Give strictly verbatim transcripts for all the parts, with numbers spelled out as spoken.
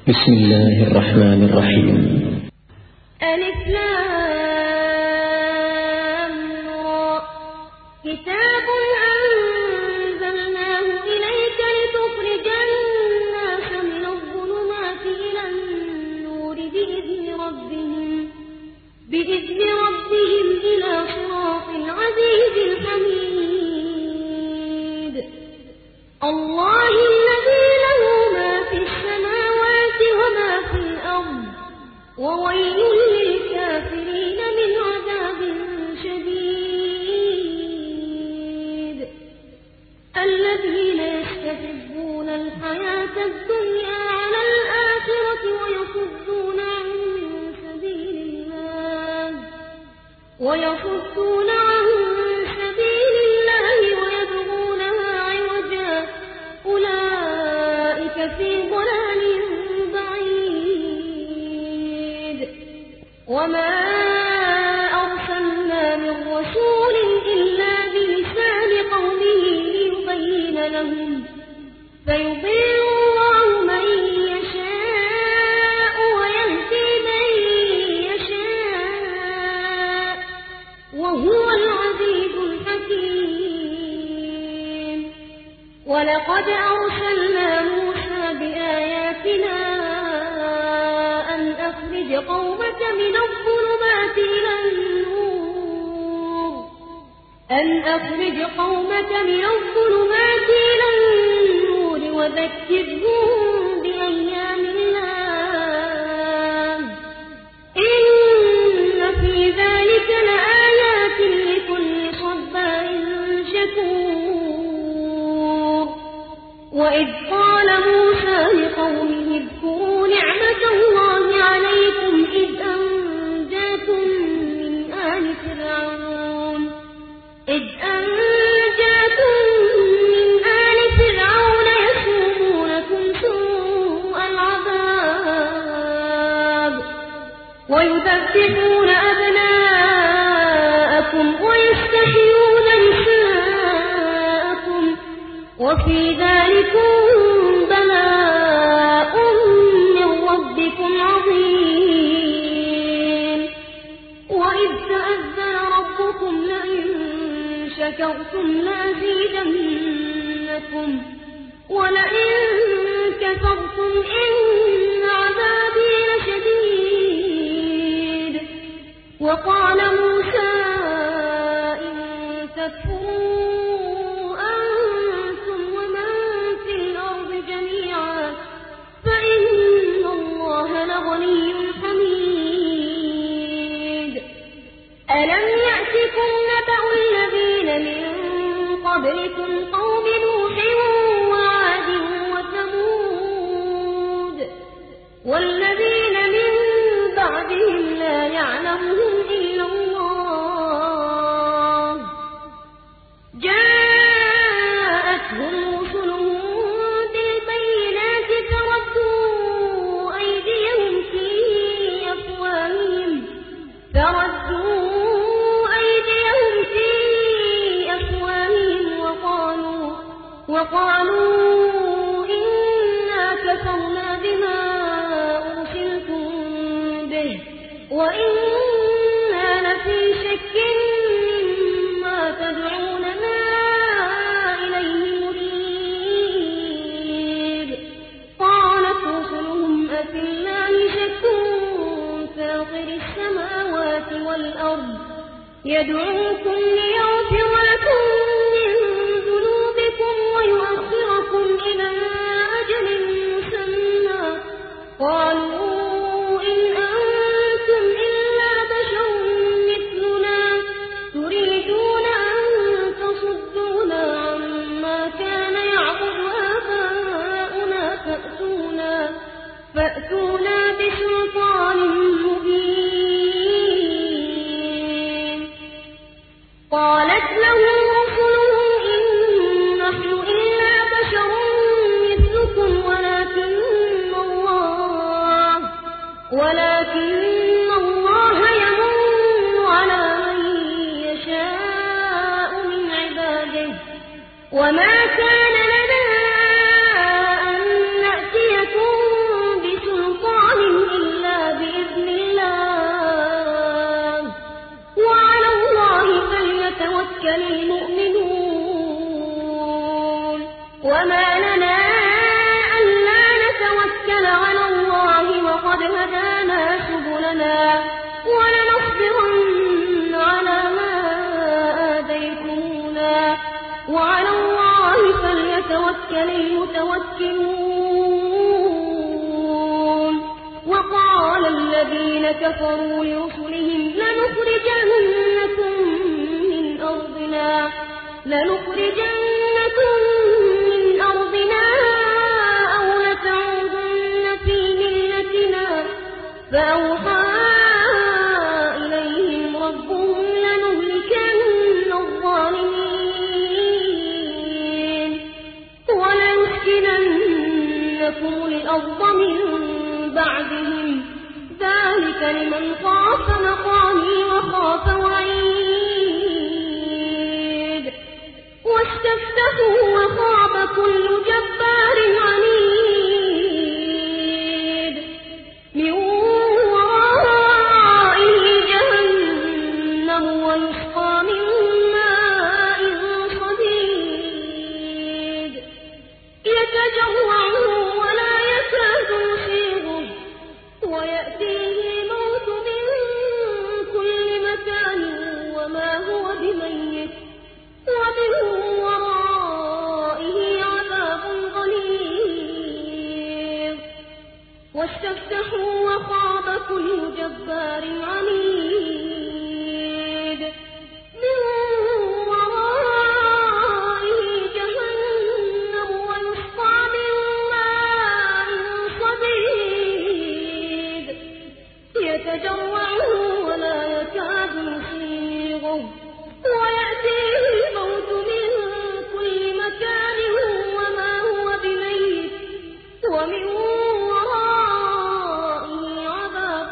بسم الله الرحمن الرحيم. ألف لام را كتاب أنزلناه إليك لتخرج الناس من الظلمات إلى النور بإذن ربهم بإذن ربهم إلى صراط العزيز الحميد الله الذي له ما في السماوات وما في الأرض وويل للكافرين من عذاب شديد الذين يستحبون الحياة الدنيا على الآخرة ويصدون عن سبيل الله ويصدون عن سبيل الله ويبغونها عوجا أولئك في ضلال بعيد وما أرسلنا من رسول إلا بلسان قومه ليبين لهم فيضل الله من يشاء ويهدي من يشاء وهو العزيز الحكيم ولقد أرسلنا موسى بآياتنا أن أخرج قومك من الظلمات إلى النور أن أخرج قومك من الظلمات إلى النور وذكرهم بأيام الله إن في ذلك لآيات لكل صبار شكور وإذ قال موسى لقومه اذكروا نعمة الله عليكم إذ أنجاكم من آل فرعون إذ أنجاكم من آل فرعون يسومونكم سوء العذاب ويذبحون أبناءكم ويستحيون نساءكم وفي ذلكم بلاء من ربكم عظيم وإذ تأذن ربكم لئن شكرتم لأزيدنكم ولئن كفرتم إن عذابي لشديد وقال موسى إن تكفروا أنتم ومن في الأرض جميعا فإن الله لغني حميد ألم يأتكم نبأ الذين من قبلكم قوم نوح وعاد وثمود والذين من بعدهم لا يعلمهم إلا الله جاءتهم رسلهم بالبينات فردوا أيديهم في أفواههم فردوا أيديهم في أفواههم وقالوا وقالوا إنا كفرنا بما أرسلتم به وإنا لفي شك مما تدعوننا إليه مريب قالت رسلهم أفي الله شك فاطر السماوات والأرض يدعوكم ليغفر لكم من ذنوبكم ويؤخركم إلى أجل مسمى قالوا إن أنتم إلا بشر مثلنا تريدون أن تصدونا عما كان يعبد آباؤنا فأتونا فأتونا بسلطان مبين قالت لهم رسلهم إن نحن إلا بشر مثلكم ولكن الله ولكن الله يمن على من يشاء من عباده وما كان لنا أن نأتيكم بسلطان يتوكل المتوكلون وقال الذين كفروا لرسلهم لنخرجنكم من أرضنا لنخرجنكم من أرضنا أو لتعودن في ملتنا فأوحى إليهم ربهم لنهلكن الظالمين ولنسكننكم الأرض من بعدهم ذلك لمن خاف مقامي وخاف وعيد واستفتحوا وخاب كل جبار عنيد من ورائه جهنم ويسقى من ماء صديد يتجرعه ولا يكاد يصيغه ويأتيه الموت من كل مكان وما هو بميت ومن ورائه عذاب غليظ واستفتحوا وخاب كل جبار عنيد من ورائه جهنم ويسقى من ماء صديد يتجرعه ولا يكاد يصيغه ويأتيه الموت من كل مكان وما هو بميت ومن ورائه عذاب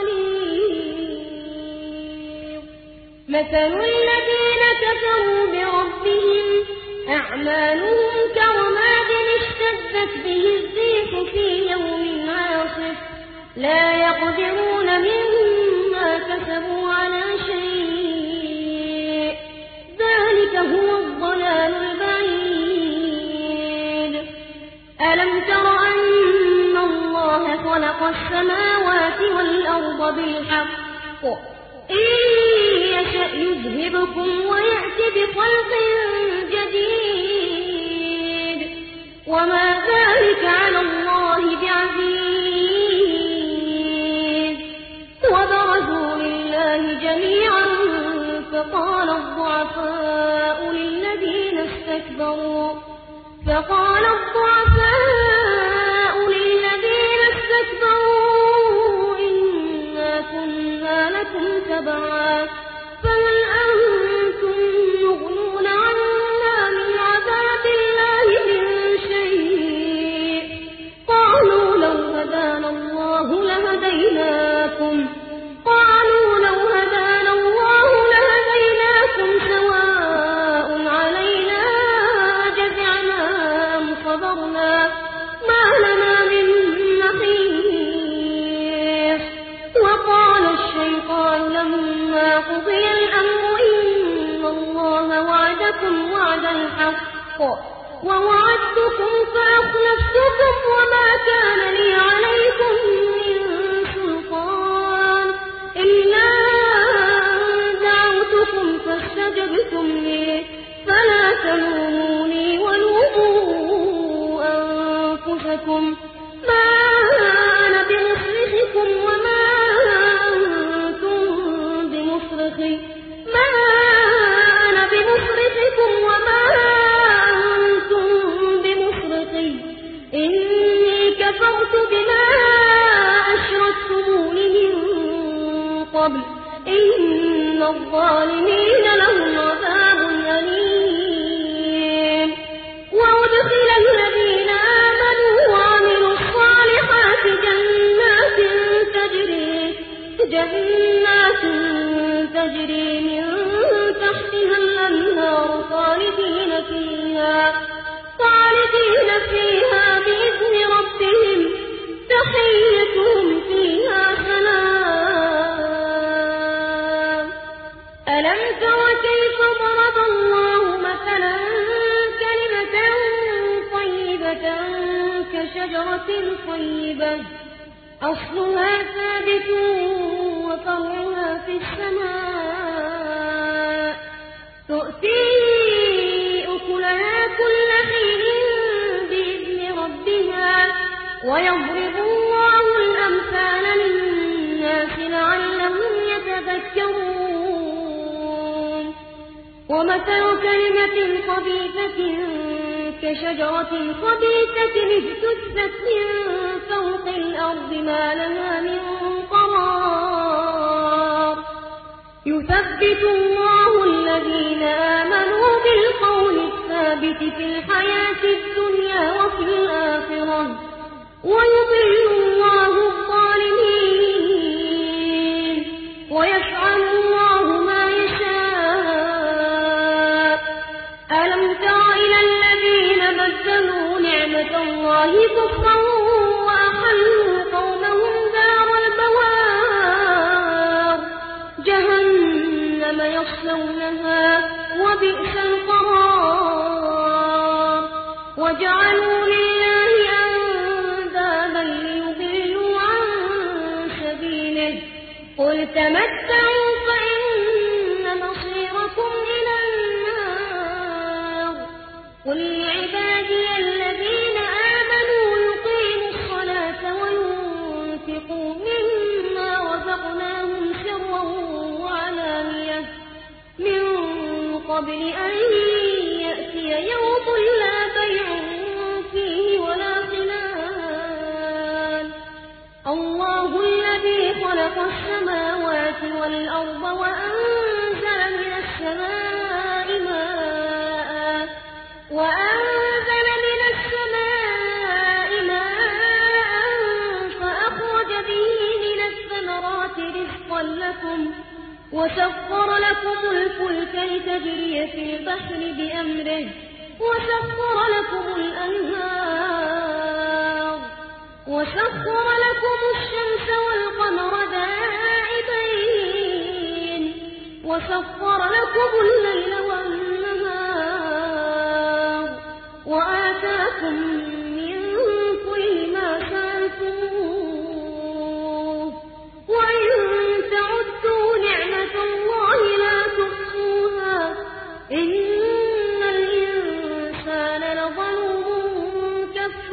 غليظ مثل الذين كفروا بربهم أعمالهم كرماد اشتدت به الريح في يوم عاصف لا يقدرون مما كسبوا على شيء ذلك هو الضلال البعيد ألم تر أن الله خلق السماوات والأرض بالحق إن يشأ يذهبكم ويأتي بخلق جديد وما ذلك على الله بعزيز وبرزوا لله جميعا فقال الضعفاء للذين استكبروا فقال الضعفاء للذين استكبروا إنا كنا لكم تبعا فهل أنتم مغنون عنا من عذاب الله من شيء قالوا لو هدانا الله لهديناكم قالوا لو هدانا الله لهديناكم سواء علينا جزعنا أم صبرنا ما لنا من محيص وقال الشيطان لما قضي الأمر إن الله وعدكم وعد الحق ووعدتكم فأخلفتكم وما كان لي عليكم من سلطان إلا أن دعوتكم فاستجبتم لي فلا تلوموني ولوموا أنفسكم ما أنا بمصرخكم وما أنتم بمصرخي ما أنا بمصرخكم وما أنتم بمصرخي إني كفرت بما أشركتمون من قبل إن الظالمين لهم عذاب أليم وأدخل الذين آمنوا وعملوا الصالحات جنات تجري جنات تجري من تحتها الأنهار خالدين فيها خالدين فيها بإذن ربهم تحيتهم فيها سلام ألم تر كيف ضرب الله مثلا كلمة طيبة كشجرة طيبة أصلها ثابت وفرعها في السماء تؤتي أكلها كل حين ويضرب الله الأمثال للناس لعلهم يتذكرون ومثل كلمة خبيثة كشجرة خبيثة اجتثت من فوق الأرض ما لها من قرار يثبت الله الذين آمنوا بالقول الثابت في الحياة الدنيا وفي الآخرة ويضل الله الظالمين ويفعل الله ما يشاء ألم تر إلى الذين بدلوا نعمة الله كفرا وأحلوا قومهم دار البوار جهنم يصلونها وبئس القرار وجعلوا لله أندادا ليضلوا عن سبيله قل تمتعوا فإن مصيركم إلى النار قل لعبادي الذين آمنوا يقيموا الصلاة وينفقوا مما رزقناهم سرا وعلانية من قبل أن يأتي يوم لا بيع فيه ولا خلال الله الذي خلق السماوات والأرض وأنزل من السماء ماء وأنزل من السماء ماء فأخرج به من الثمرات رزقا لكم وسخر لكم الفلك لتجري في البحر بأمره وسخر لكم الأنهار وسخر لكم الشمس والقمر دائبين وسخر لكم الليل والنهار وآتاكم من كل ما سألتموه وإن تعدوا نعمة الله لا تحصوها إن الإنسان لظلوم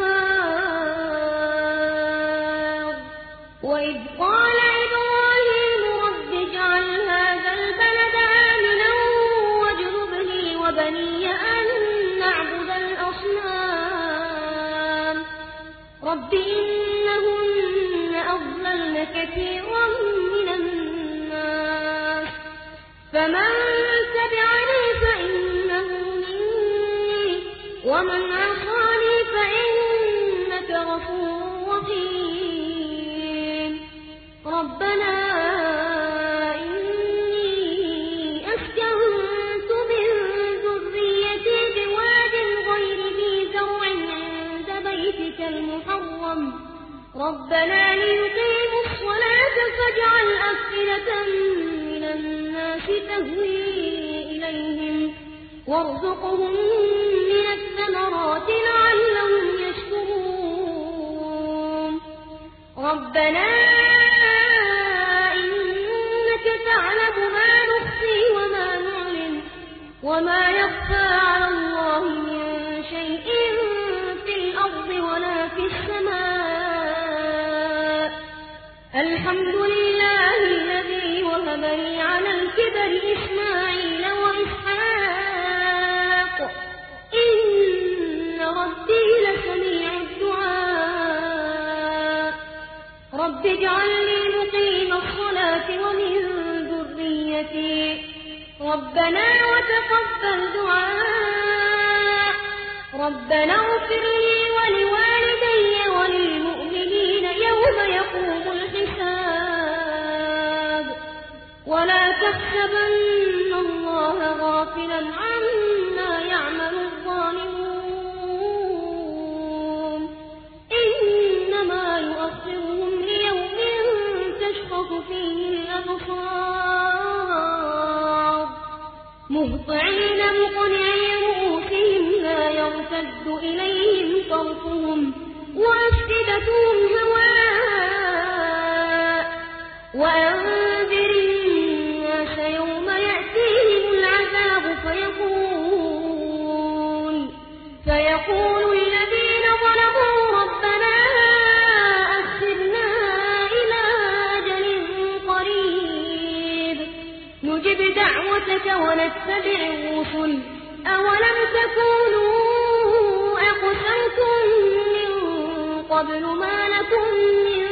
كفار وإذ قال إبراهيم رب اجعل هذا البلد آمنا واجنبني وبني أن نعبد الأصنام رب إنهن أضللن كثيرا من الناس فمن تبعني فإنه مني ومن عصاني فإنك غفور رحيم ربنا إني أسكنت من ذريتي بواد غير ذي زرع عند بيتك المحرم ربنا ليقيموا الصلاة فاجعل أفئدة من الناس تهوي إليهم وارزقهم من الثمرات لعلهم يشكرون ربنا إنك تعلم ما نخفي وما نعلن وما يخفى على الله من شيء في الأرض ولا في السماء الحمد لله الذي وهب لي على الكبر إسماعيل وإسحاق إن ربي لسميع الدعاء رب اجعلني مقيم الصلاة ومن ذريتي ربنا وتقبل دعاء ربنا اغفر لي ولوالدي وللمؤمنين يوم يقوم الحساب ولا تحسبن الله غافلا عما يعمل الظالمون إنما يؤخرهم ليوم تشخص فيه الأبصار مهطعين مقنعي رؤوسهم لا يرتد إليهم طرفهم وأفئدتهم هواء وأنذر الناس يوم يأتيهم العذاب فيقول فيقول الذين ظلموا ربنا قبل ما لكم من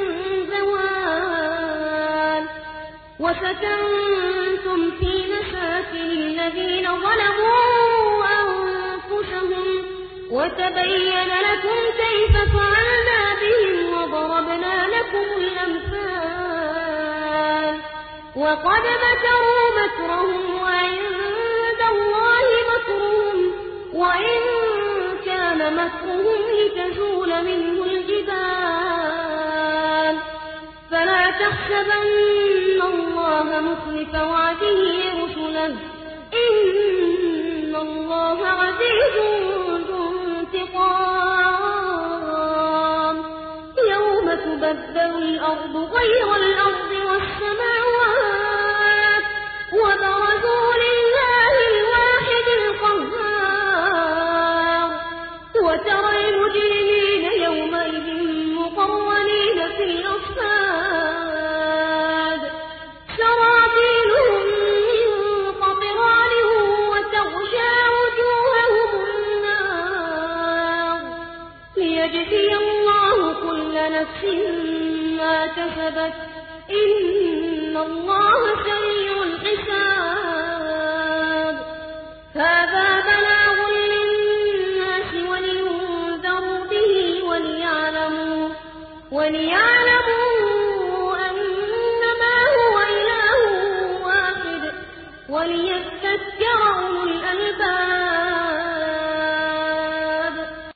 زوال وسكنتم في مساكن الذين ظلموا أنفسهم وتبين لكم كيف فعلنا بهم وضربنا لكم الأمثال وقد مكروا مكرهم وعند الله مكرهم وإن كان مكرهم لتزول منه الجبال فلا تحسبن الله مخلف وعده رسله إن الله عزيز ذو انتقام يوم تبدل الأرض غير الأرض والسماوات وبرزوا لله الواحد القهار وترى المجرمين يومئذ مقرنين في الأصفاد سرابيلهم من قطران وتغشى وجوههم النار ليجزي الله كل نفس ما كسبت إن الله سريع الحساب هذا بلاغ للناس ولينذروا به وليعلموا وليعلموا أنما هو إله واحد وليذكر